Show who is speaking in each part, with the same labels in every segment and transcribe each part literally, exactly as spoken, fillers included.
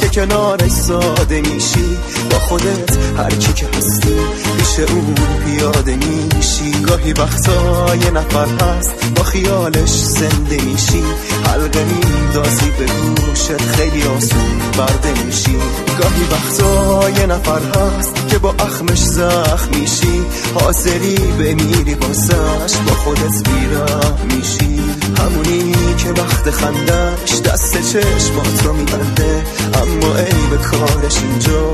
Speaker 1: که کنارش ساده میشی، با خودت هر کی که هستی پیش اون پیاده میشی. گاهی وقتا یه نفر هست با خیالش زنده میشی، حلقه میندازی به گوشت خیلی آسون برده میشی. گاهی وقتا یه نفر هست که با اخمش زخم میشی، حاضری بمیری واسش، با خودت بیراه میشی. همونی که وقت خندش دست چشمات رو میبنده، اما ای به کارش اینجا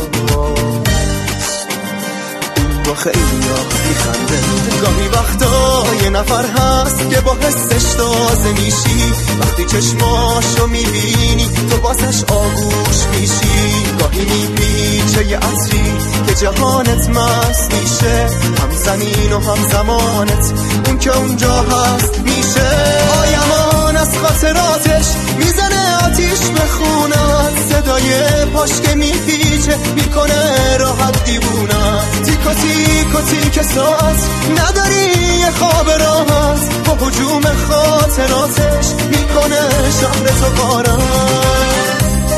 Speaker 1: با خیلی ها میخنده. گاهی وقتا یه نفر هست که با حسش تازه میشی، وقتی چشماشو میبینی تو بازش آغوش میشی. گاهی میبینی یه عطری که جهانت مست میشه، هم زمین و هم زمانت اون که اونجا هست میشه. آیمان از خاطراتش میزنه آتیش به خونت، صدای پاش که میپیچه میکنه راحت دیوونه. تیکا تیکا تیک ساعت نداری یه خواب راحت، با هجوم خاطراتش میکنه شهر تو غارت.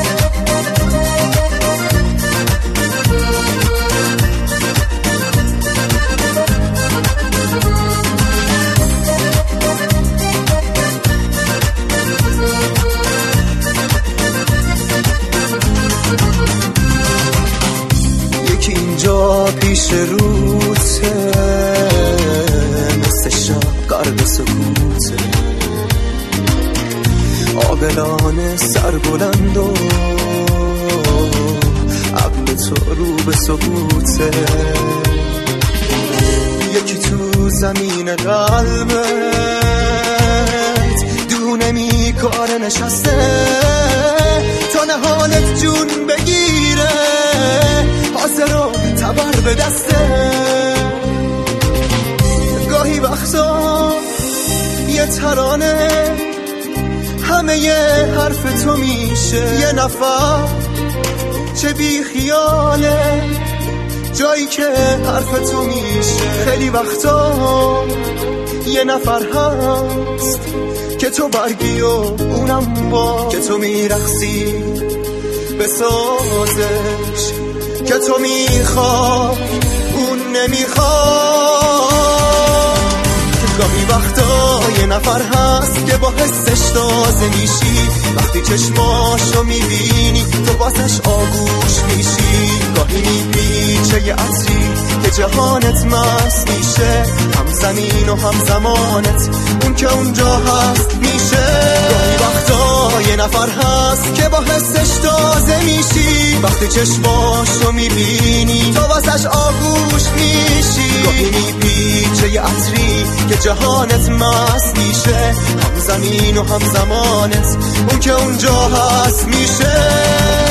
Speaker 1: اینجا پیش روته، مثل شب قرب سکوته، عاقلانه سر بلند و عقل تو رو به سکوته. یکی تو زمین قلبت دونه میکاره نشسته، تا نهانت جون بگیره، حاضر و تبر به دسته. گاهی وقتا یه ترانه همه یه حرف تو میشه، یه نفر چه بی خیاله جایی که حرف تو میشه. خیلی وقتا یه نفر هست که تو برگی و اونم با، که تو میرقصی به سازش، که تو میخوای اون نمیخوای. گاهی وقتا یه نفر هست که با حسش تازه میشی، وقتی چشماشو میبینی تو بازش آغوش میشی. گاهی میپیچه یه عطری که جهانت مست میشه، هم زمین و هم زمانت اون که اونجا هست میشه. گاهی وقتا یه نفر هست که با حسش تازه میشی، وقتی چشماشو میبینی تو واسش آغوش میشی. گاهی میپیچه یه عطری که جهانت مست میشه، هم زمین و هم زمانت اون که اونجا هست میشه.